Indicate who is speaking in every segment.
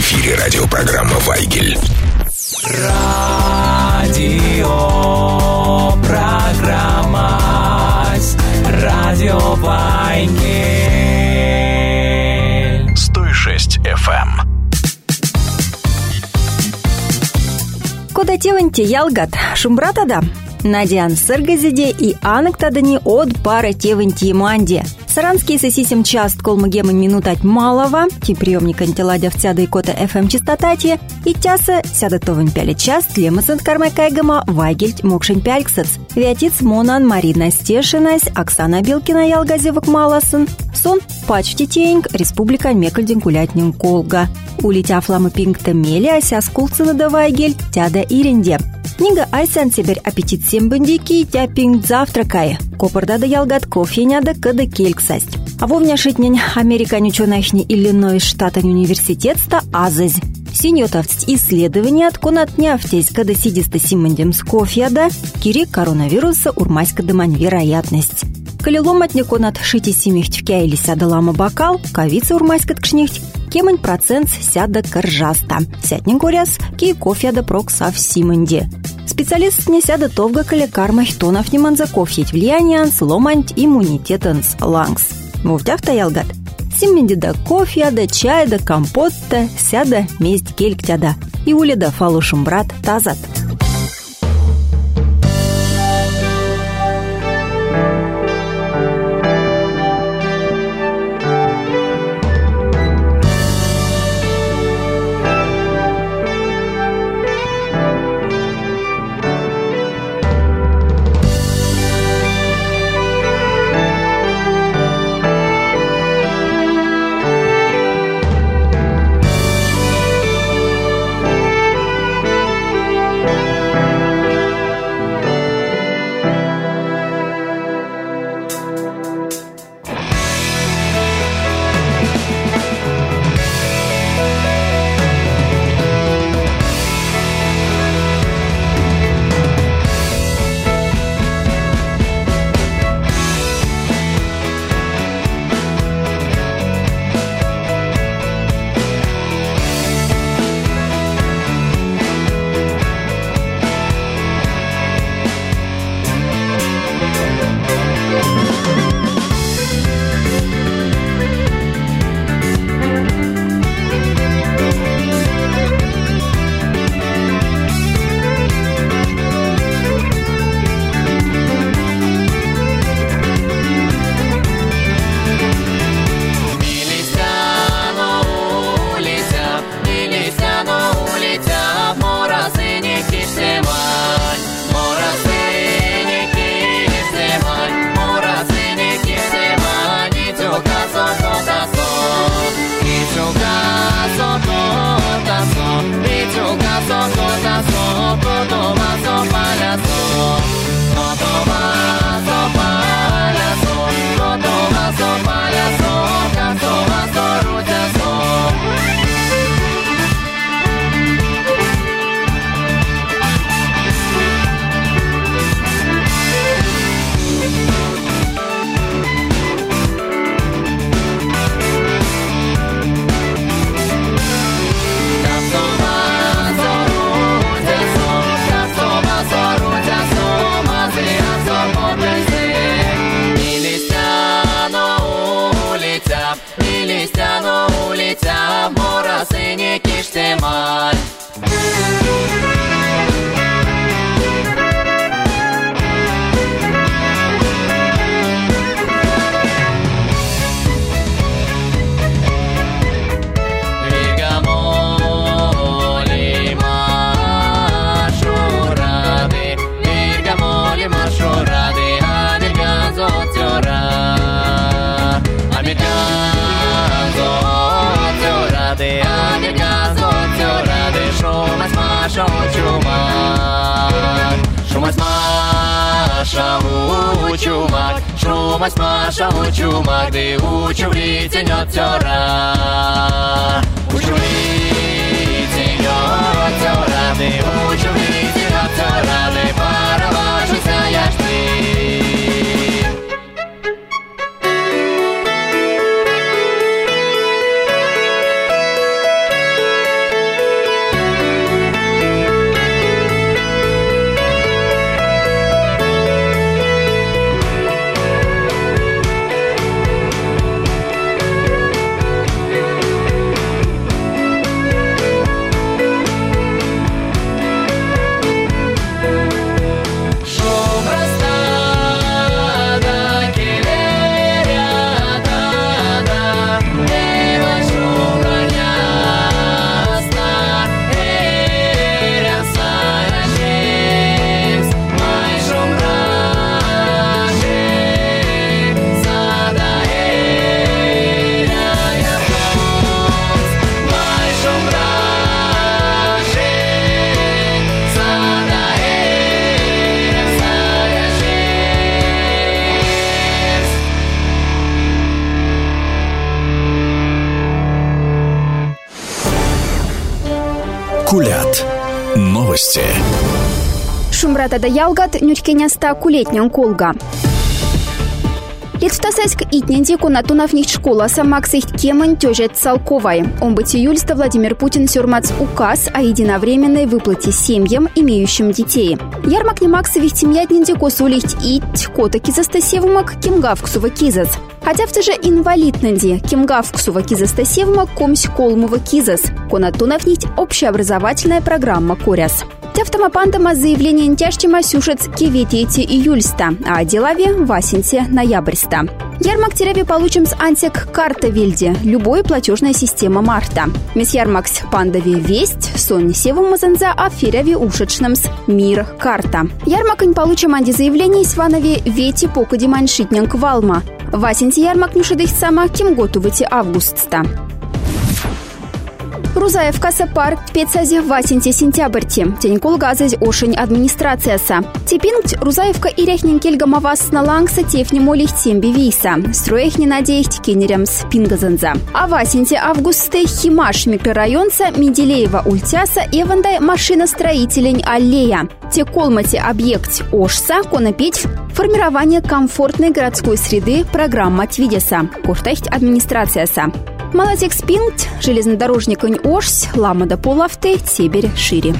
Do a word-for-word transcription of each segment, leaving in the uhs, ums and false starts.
Speaker 1: эфире радиопрограмма «Вайгель».
Speaker 2: Радио, программа Радио Вайгель.
Speaker 1: сто шесть эф эм.
Speaker 3: Кода теванти ялгат, шумбратада. Надян сыргазиде и анактадани от пара теванти манде. Саранский сосисем част колмагема минутать малого, ти приемник антиладя в цяда и кота эф эм частотати, и тяса сядатован пяли час, тлемасент кармакайгама вайгельт мокшень пяльксац. Вятиц монан Марина Стешинась, Оксана Белкина ялгазевок маласын, сон пачти теньк, республика мекальдин кулятнин колга. Улетя флама пинкта мели, ася скулцина да вайгель, тяда иренде. Книга айсан сибирь аппетит сембандики, тя пинг завтракай. Копорда да ялгат кофеня да када кельксасть. А вовня шитнень американючо найшни Иллинойс штатань университетста азазь. Синьотовц исследования от конатняфтесь, когда сидиста симандем с кофе да кири коронавируса урмаська дамань вероятность. Калилом от неконат шити семихть в кяйли сяда лама бокал, кавица урмаська ткшнихть, кемань процент сяда коржаста. Сятнин горяс, ки кофе да прокса в симанде. Специалист не сяда товга каля кармах тонов неман за кофеть влияниан сломанть иммунитетанс лангс. Вовтяв-то ялгат. Симменди да кофе, да чай, да компот-то, сяда месть кельктяда. И уледа фалушум брат тазат.
Speaker 4: Учумак, шумас маша учумак, ды учу влитенет тёра. Учу влитенет тёра, ды учу влитенет тёра, ды пароважуся я ж ты.
Speaker 1: Кулят. Новости.
Speaker 5: Шумбрата да ялгат нючкеняста кулетнян колга. Литвтасайск итненди конатунав них школа самаксих кеман тёжет Салковой. Омбыти юльста Владимир Путин сюрмац указ о единовременной выплате семьям, имеющим детей. Ярмак немаксових темьятненди косулихть ить кота кизастасевмак кемгавксува кизас. Хотя в же инвалидненди кемгавксува кизастасевмак комсь колмува кизас. Конатунав нить общеобразовательная программа коряс. Автомапандама заявление тяжтима сюжет кеветиети июльста, а делаве васенте ноябрьста. Ярмак тереве получим с антик карта вельде, любой платежная система марта. Мис ярмакс пандове весть, сон севу мазанза, а фереве ушечным с мир карта. Ярмак не получим анди заявление сванове вети покоди маншитнянк валма. Васенте ярмак нюшедых сама кем готовите августста. Рузаев касапар пецази васенте сентябрьте. Тенькол газазь ошень администрацияса. Тепинgt Рузаевка иряхнин кельгамавас на лангса тефнему лихтем бивейса. Строих не надеять кенерям спингазанза. А васенте августе химаш микрорайонца Менделеева ультяса эвандай машиностроителень аллея. Те колмати объект ошса конопеть формирование комфортной городской среды программа Твидеса. Коштахть администрацияса. Малатекс пинт, железнодорожник Ошсь, Ламада Полавте, Себерь шире.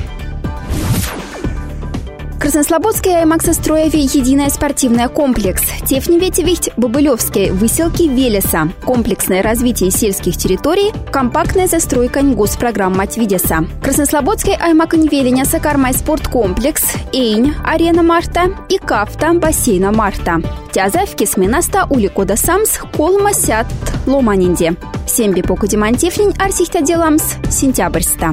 Speaker 5: Краснослободская аймаксостроеве единая спортивная комплекс. Тефневетевихть Бобылевской выселки Велеса. Комплексное развитие сельских территорий. Компактная застройка госпрограмма Твидеса. Краснослободской аймаконвеленя Сакармай спорткомплекс. Эйнь арена Марта и Кафта бассейна Марта. Тязавки сменаста уликода самс колма сят ломанинде. Семби покудимантефнин арсихта деламс сентябрьста.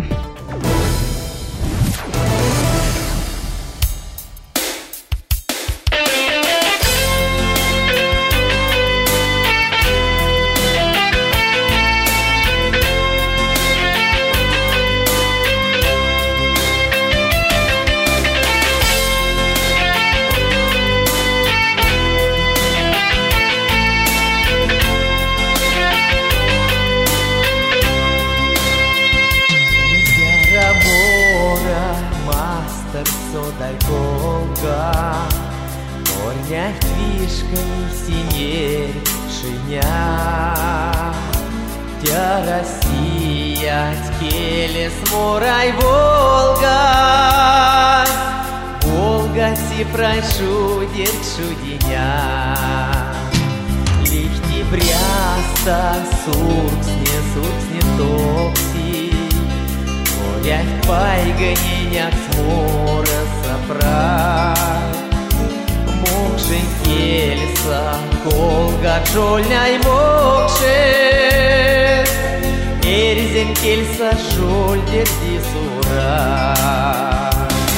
Speaker 4: Прошу, чуденя, лихти бряста, сурксне, сурксне топси, горях пайганяк смора сопрай, мокшень кельса, колга джольняй мокше, эрзен кельса жольдер дисура.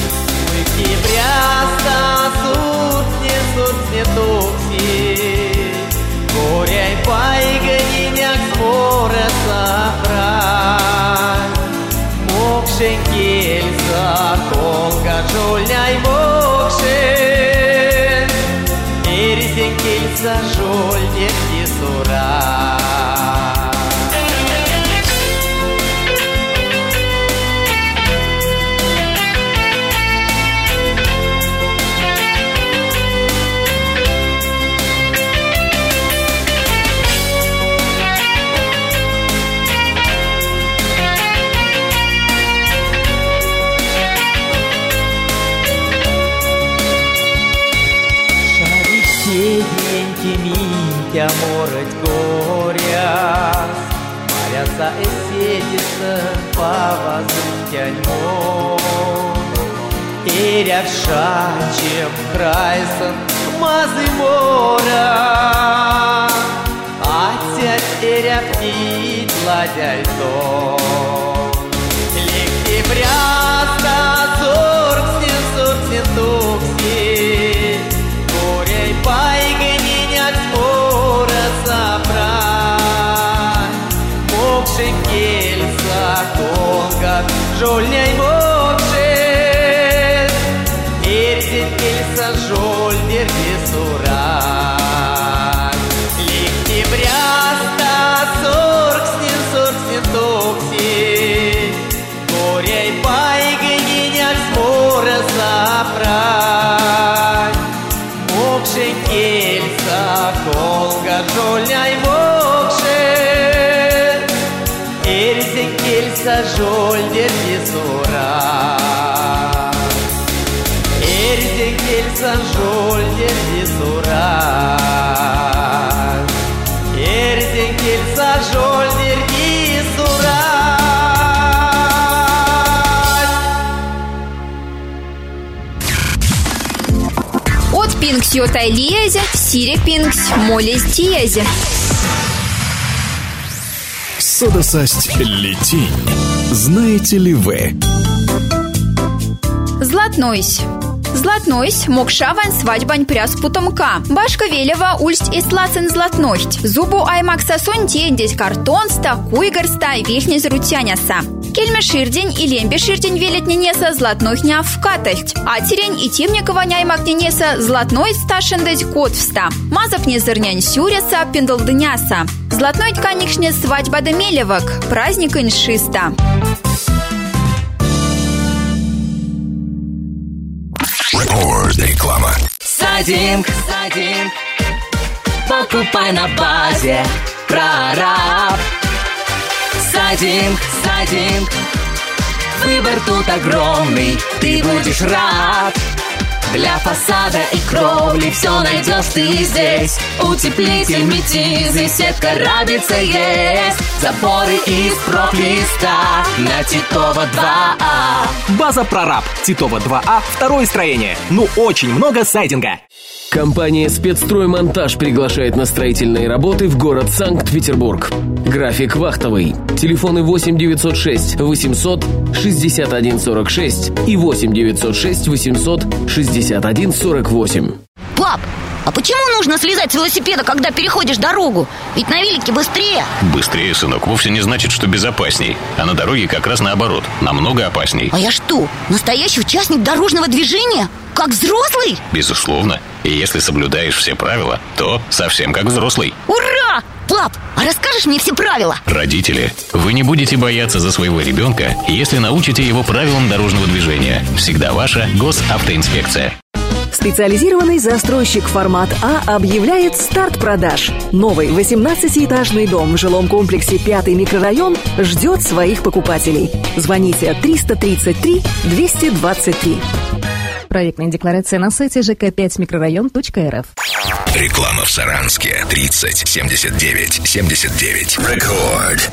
Speaker 4: Бряста, сурсне, сурсне токси, горяй пайганяк смора сопрай, мокшень кельса, колга джольняй мокше, эрзен кельса жольдер дисура. Минтя мороть горя, Маряса эсетиса повозрутянь мор. Эрявшачем крайсан мазы мора, Атять эрявтит ладяй тон. Легти бряста, сурксне, сурксне тукси, горяй пайганяк смора сопрай, мокшень кельса, колга жольняй мокше, эрзен кельса жольдер дисурай. Лихти бряста, сурксне, сурксне тукси, горяй пайганяк Erzen kelsa jolder yesura Erzen kelsa jolder yesura Erzen kelsa jolder yesura
Speaker 5: От пинксио тайлиезе, сире пинкс, молез тиезе.
Speaker 1: Содосасть летень. Знаете ли вы?
Speaker 5: Златнойсь. Златнойсь, мокшаван свадьбань пряс путомка. Башка велева ульсть и слацен златнойсть. Зубу аймак сосонь тендесь картонста, куйгарста, вихнез рутяняса. Кельме ширдень и лембе ширдень велет ненеса златнойхня вкатость. А терень и темникова няймак ненеса златной сташендесь котвста. Мазок не зырнянь сюреса, пендалдыняса. Златной тканишне свадьба да мелевок, праздник иншиста.
Speaker 1: Реклама.
Speaker 2: Садинг, садинг, покупай на базе прораб. Садинг, садинг, выбор тут огромный, ты будешь рад. Для фасада и кровли все найдешь ты здесь. Утеплитель метизы, сетка рабица есть. Запоры из профлиста на Титова два А.
Speaker 6: База «Прораб», Титова два А, второе строение. Ну, очень много сайдинга.
Speaker 7: Компания «Спецстроймонтаж» приглашает на строительные работы в город Санкт-Петербург. График вахтовый. Телефоны восемь девятьсот шесть восемьсот шестьдесят один сорок шесть и восемь девятьсот шесть восемьсот шестьдесят один сорок восемь.
Speaker 8: Пап, а почему нужно слезать с велосипеда, когда переходишь дорогу? Ведь на велике быстрее.
Speaker 9: Быстрее, сынок, вовсе не значит, что безопасней. А на дороге как раз наоборот, намного опасней.
Speaker 8: А я что, настоящий участник дорожного движения? Как взрослый?
Speaker 9: Безусловно. И если соблюдаешь все правила, то совсем как взрослый.
Speaker 8: Ура! Пап, а расскажешь мне все правила?
Speaker 9: Родители, вы не будете бояться за своего ребенка, если научите его правилам дорожного движения. Всегда ваша госавтоинспекция.
Speaker 10: Специализированный застройщик «Формат А» объявляет старт продаж. Новый восемнадцатиэтажный дом в жилом комплексе «Пятый микрорайон» ждет своих покупателей. Звоните триста тридцать три двести двадцать три. Проектная декларация на сайте жэ ка пять микрорайон точка эр эф.
Speaker 1: Реклама в Саранске. тридцать семьдесят девять семьдесят девять. Рекорд.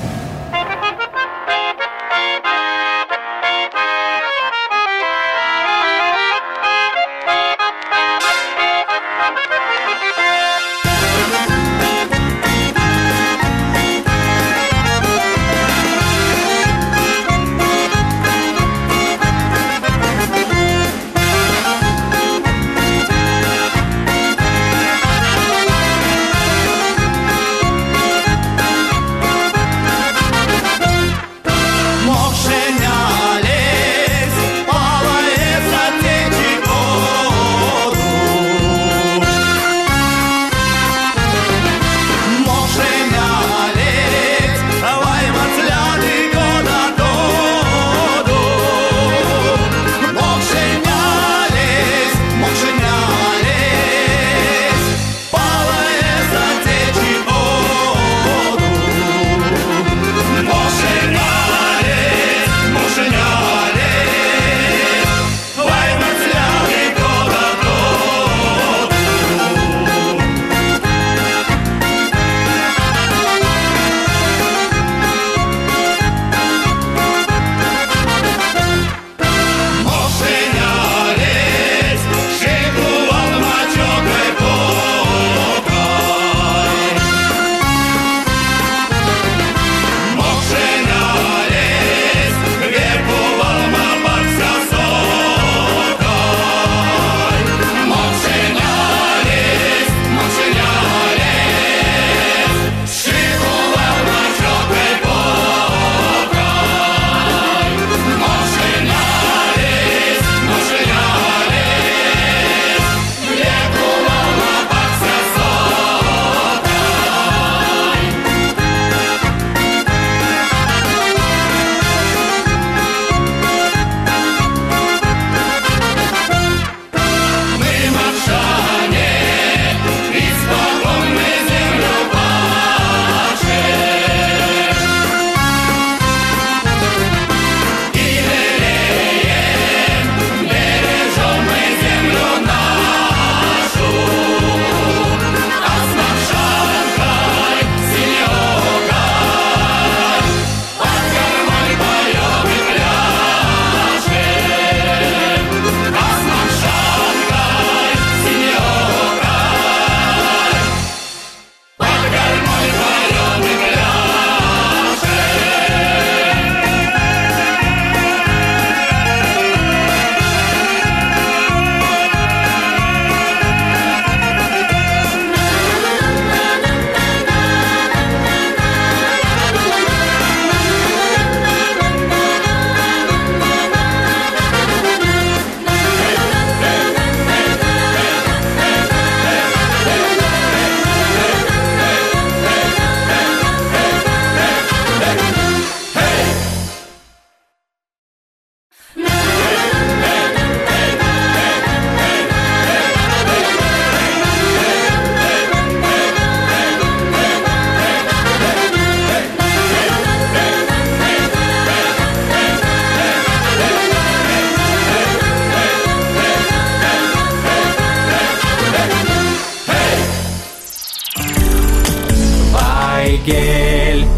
Speaker 4: Вайгель.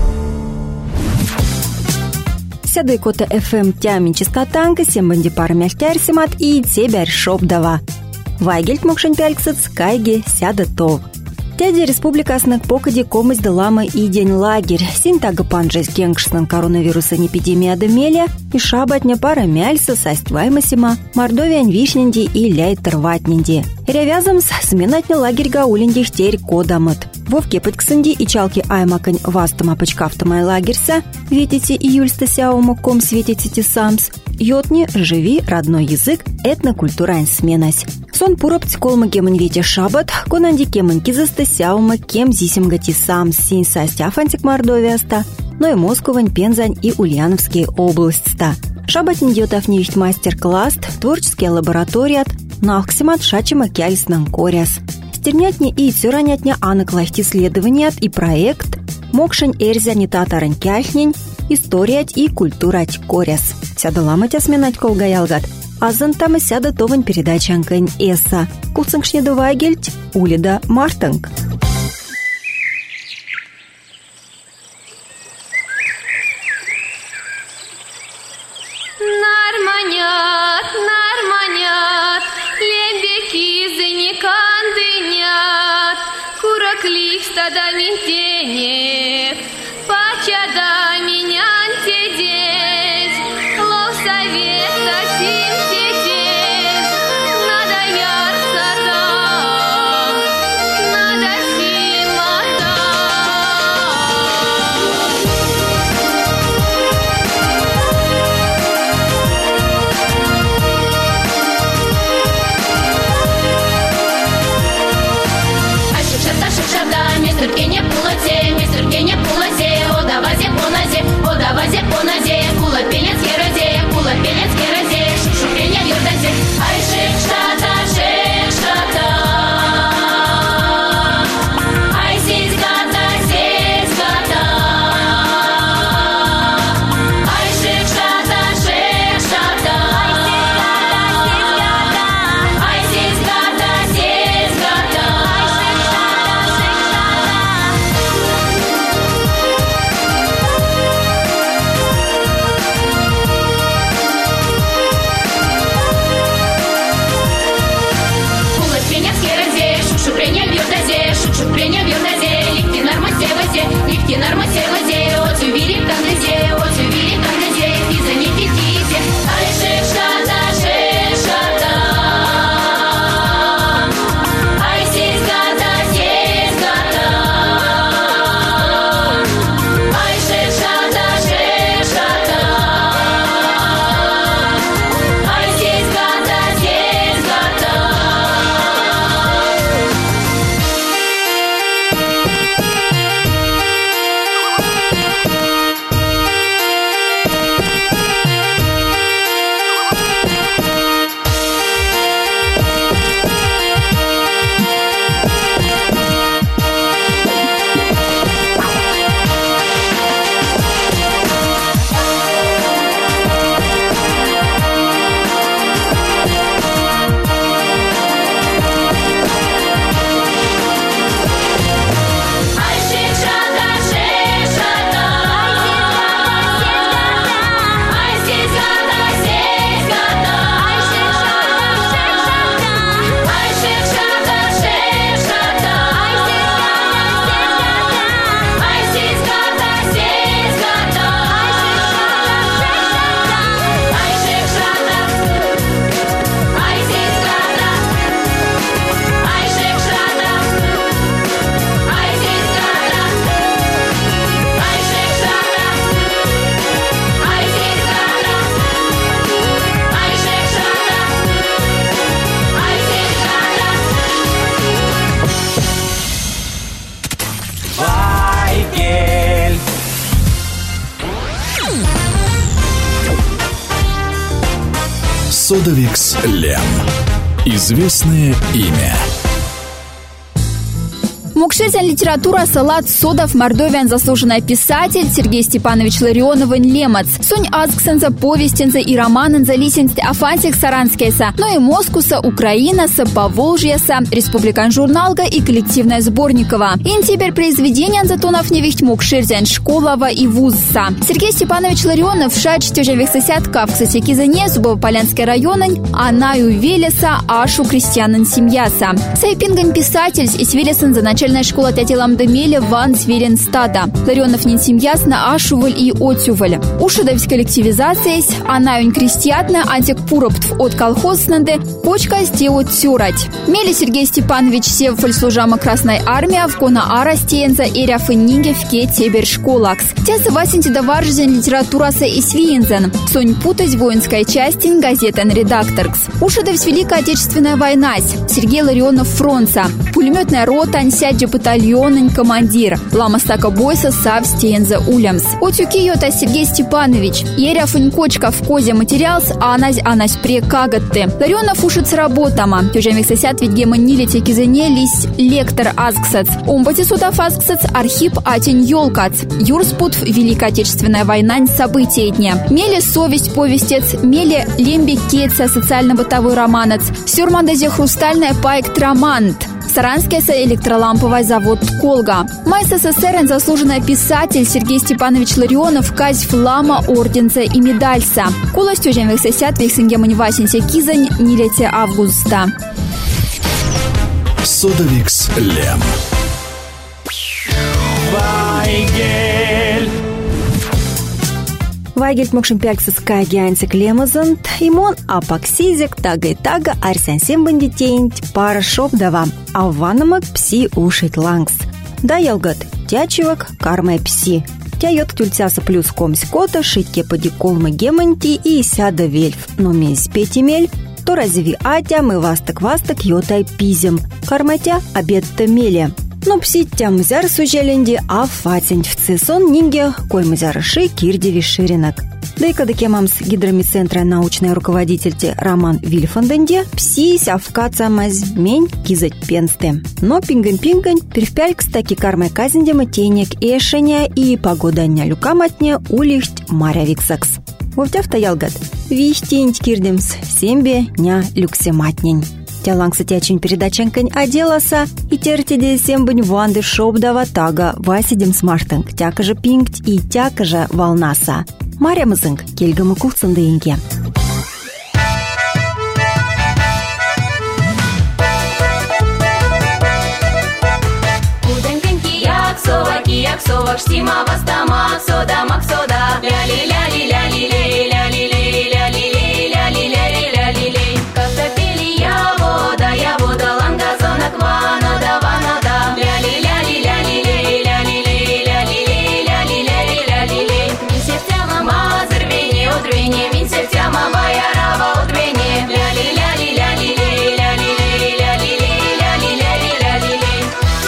Speaker 3: Сяды кота эф эм тямин частотанка, сембанди пара мяхтярсимат и тебярь шобдава. Вайгельт мокшень пяльцец кайги сяда тов. Тяди республикасных покади комысь далама и день лагерь. Синтага панжесть генгшсан коронавируса эпидемия демелия и шабатня пара мяльса састваймасима, мордовиань вишненди и ляйтер ватненди. Рявязам сменатня лагерь гаулинди хтерь кодамат. Вовке пытксанди и чалки аймакань вастама пачкафтамай лагерьса, ветите июльста сяума ком светите самс. Йотни живи родной язык, этнокультурань сменась. Сон пуропт колма гемань вети шабат, конанди кемань кизаста сяума кем зисим гати сам син састяфантик мордовиаста, но и Московань, Пензань и Ульяновские области-ста. Шабатин йотав нихт мастер-класс, творческий лабораторият, нахксимат шачима кяльснан коряс. Стернятни и цюранятня анаклахти исследованият и проект мокшень эрзяни татарань кяхнень, историять и культурать коряс. Сядаламать осменать колгаялгат. Азан там и сяда товань передачанкань эса. Кулцангшнеда вайгельть, улида мартанг.
Speaker 11: Нарманят, нарманят, лебеки заникандынят, кураклик стадами денег, пачада меня антедеть, лов совета сим тететь, надо ярсата, надо симата. Ашишата шишада, мистер Кеня Пулазе, мистер Кеня Пулазе, одавазе поназе, одавазе поназе, кула пелец керазе, кула пелец керазе, шушу Кеня юрдазе, ай шишата, шишата, ай сизгата, сизгата, ай шишата, шишата, ай сизгата, сизгата. Шукшупрения бьёрдазе, шукшупрения бьёрдазе, лифти нормасевазе, лифти нормасевазе, отю вири кандазе, отю вири кандазе, физа не фитизе, ай шишата, шишата, ай сизгата, сизгата, ай шишата, шишата, ай сизгата, сизгата.
Speaker 4: Вайгель.
Speaker 1: Содовикс Лем. Известное имя.
Speaker 5: Мукшерзян литература салат Содов Мордовиан заслуженный писатель Сергей Степанович Ларионовын Лемац. Сунь азгсенза, повестенза и романенза лисенза афантик саранскеса, но и Москуса, Украинаса, Поволжьеса, Республикан журналга и коллективная Сборникова. И теперь произведения Анзатонов невихть Мукшерзян школова и вузса. Сергей Степанович Ларионов шач тяжевых сосядка в Ксатикизане, Зубово-Полянский район, Анаю Велеса, Ашу крестьянин семьяса. Сайпинган писатель и свелесен за начальная школа тятелам Демеля Ван Сверенстада. Ларионов не семьяс на Ашуваль и Отюваль. Ушадовсь коллективизация, Анаюнь крестьятна, антик пуроптв от колхознанды, почка стеот тюрать. Мели Сергей Степанович севфаль служама Красной армии, в кона ара стеенза эря фынниге в ке тебер школакс. Тясы васенти даваржен литератураса и свиензен. Сонь путать воинская частин газетен редакторкс. Ушадовсь Великая Отечественная война. Сергей Ларионов фронта. Пулеметная рота, ансядья батальонен командир. Ламастака бойса сав стеенза улямс. Отюки йота Сергей Степанович. Еря фынькочка в козе материалс, а анась анась прекагатты. Ларионов ушится работама. Тюжемих сосяд ведь гема нилите кизене лись лектор азгсац. Умбати судав азгсац Архип Атень Ёлкац. Юрспут Великая Отечественная война события дня. Мели совесть повестец, мели лемби кетца социально-бытовой романец. Сюрмандазе хрустальная пайк романт. Саранский электроламповый завод «Колга». Май СССР заслуженный писатель Сергей Степанович Ларионов казь флама орденца и медальса. Кулостью жемвых сосяд вихсенгемань васенся кизань нилете августа.
Speaker 1: Содовикс Лем.
Speaker 4: Вайгель.
Speaker 3: Вайгельт мокшим пяльксыская гианцик лемазант, имон апаксизик тага и тага арсенсем бандитейнт пара шоп дава, а ванамак пси ушит лангс. Да ялгат тячевак кармай пси. Тя йот тюльцяса плюс комсь кота, шитке поди колмы геманти и сяда вельф, но месь петимель, то разви атя мы вастак вастак йотай пизем, карматя обед-то меле. Но псиття мзяр сужеленди, а фатень в цесон нинге, кой мзярыши кирдеви ширинок. Да и когда кемамс гидромедцентра научный руководитель Роман Вильфанденде, псись авкаца мазмень кизать пенсты. Но пинган-пинган первпяльк стаки кармай казендема тенек эшеня и погодання люкаматня улихть маря виксакс. Вовтяв-то ялгат, вихтинть кирдемс, сембе ня люксематнень. Тялангса тячин передаченкань оделаса и тертиде сембань ванды шобдава тага васидем смартанг, тяка же пингть и тяка же волнаса. Маря мызынг кельгамы кулцындыйынге.
Speaker 11: Куденкенки яксова, кияксова, штима вастама, сода, максода, ля-ли-ля-ли-ля-ли-лей, ля-ли-лей, ля-ли-лей, ля-ли-лей, ля-ли-лей. Как-то пели я вода, я вода, лангазона, кванода, ванода, ля-ли-ля-ли-ля-ли-лей, ля-ли-лей, ля-ли-лей, ля-ли-лей, ля-ли-лей. Мисертяма мазыр вене, удрвене, мисертяма баярава, удрвене, ля-ли-ля-ли-ля-ли-лей, ля-ли-лей, ля-ли-лей, ля-ли-лей, ля-ли-лей.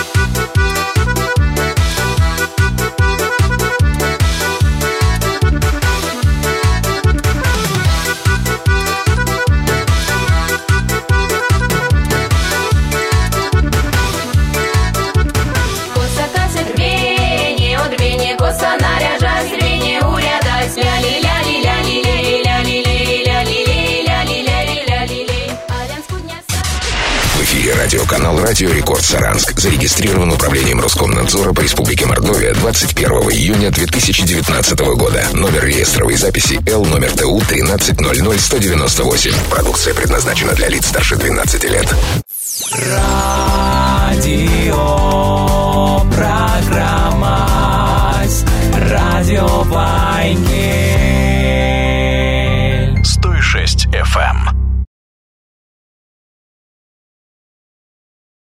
Speaker 11: Коса касет рвение, удрвение, коса наряжась, рвение урядась, ля-ли-ля-ли-ля-ли-лей, ля-ли-лей, ля-ли-лей, ля-ли-лей, ля-ли-лей. Алян скудняса.
Speaker 1: В эфире радиоканал «Радио Рекорд Саранск». Зарегистрирован управлением Роскомнадзора по Республике Мордовия двадцать первого июня две тысячи девятнадцатого года. Номер реестровой записи Л номер Т У тринадцать ноль ноль сто девяносто восемь. Продукция предназначена для лиц старше двенадцати лет.
Speaker 4: Радио.